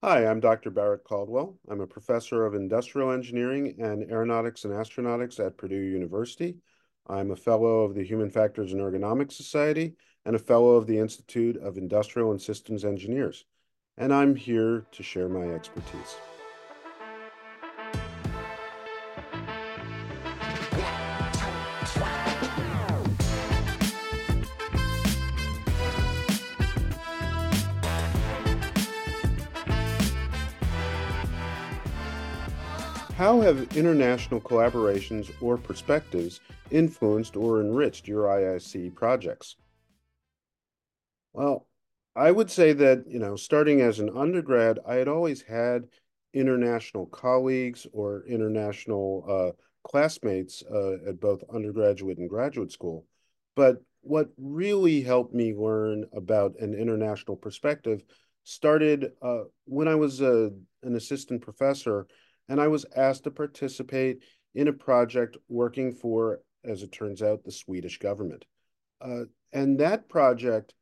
Hi, I'm Dr. Barrett Caldwell. I'm a professor of industrial engineering and aeronautics and astronautics at Purdue University. I'm a fellow of the Human Factors and Ergonomics Society and a fellow of the Institute of Industrial and Systems Engineers. And I'm here to share my expertise. How have international collaborations or perspectives influenced or enriched your IIC projects? Well, I would say that, starting as an undergrad, I had always had international colleagues or international classmates at both undergraduate and graduate school. But what really helped me learn about an international perspective started when I was an assistant professor and I was asked to participate in a project working for, as it turns out, the Swedish government. Uh, and that project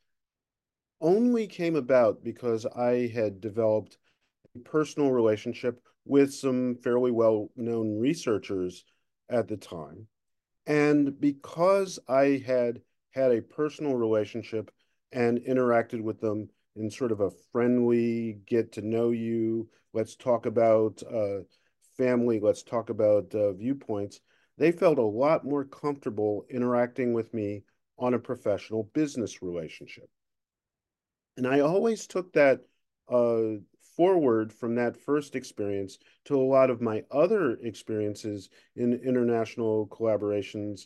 only came about because I had developed a personal relationship with some fairly well-known researchers at the time. And because I had had a personal relationship and interacted with them in sort of a friendly, get to know you, let's talk about family, let's talk about viewpoints, they felt a lot more comfortable interacting with me on a professional business relationship. And I always took that uh, forward from that first experience to a lot of my other experiences in international collaborations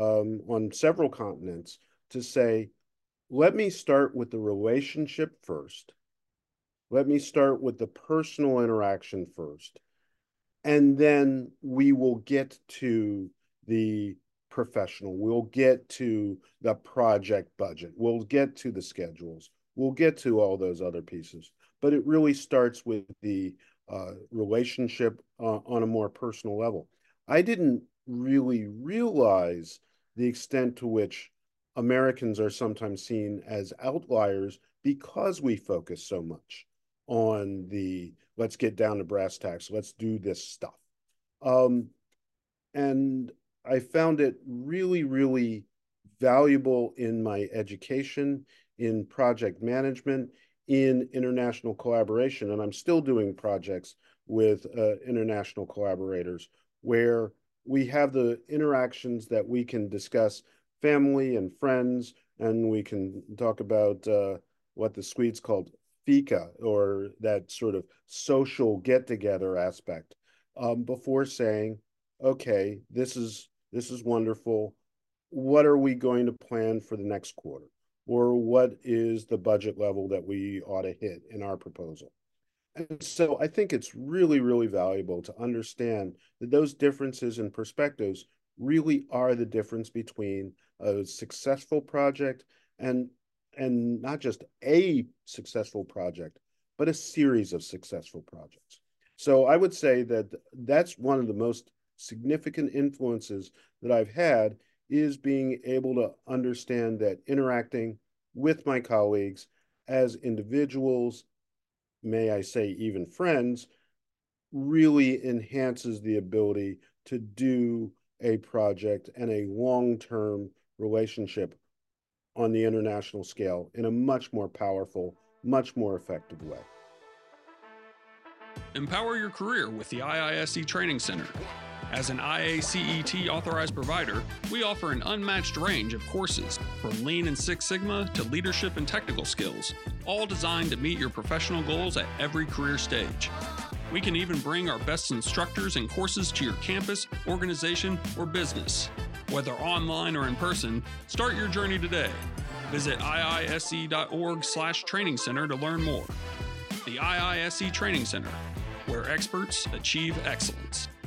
on several continents to say, let me start with the relationship first. Let me start with the personal interaction first. And then we will get to the professional. We'll get to the project budget. We'll get to the schedules. We'll get to all those other pieces. But it really starts with the relationship on a more personal level. I didn't really realize the extent to which Americans are sometimes seen as outliers because we focus so much on the let's get down to brass tacks, let's do this stuff. Um, and I found it really, really valuable in my education, in project management, in international collaboration. And I'm still doing projects with international collaborators where we have the interactions that we can discuss family and friends, and we can talk about what the Swedes called fika, or that sort of social get together aspect, before saying, okay, this is wonderful. What are we going to plan for the next quarter? Or what is the budget level that we ought to hit in our proposal? And so I think it's really, really valuable to understand that those differences in perspectives really are the difference between a successful project and and not just a successful project, but a series of successful projects. So I would say that that's one of the most significant influences that I've had is being able to understand that interacting with my colleagues as individuals, may I say even friends, really enhances the ability to do a project and a long-term relationship on the international scale in a much more powerful, much more effective way. Empower your career with the IISC Training Center. As an IACET authorized provider, we offer an unmatched range of courses from Lean and Six Sigma to leadership and technical skills, all designed to meet your professional goals at every career stage. We can even bring our best instructors and courses to your campus, organization, or business. Whether online or in person, start your journey today. Visit iisc.org/training center to learn more. The IISC Training Center, where experts achieve excellence.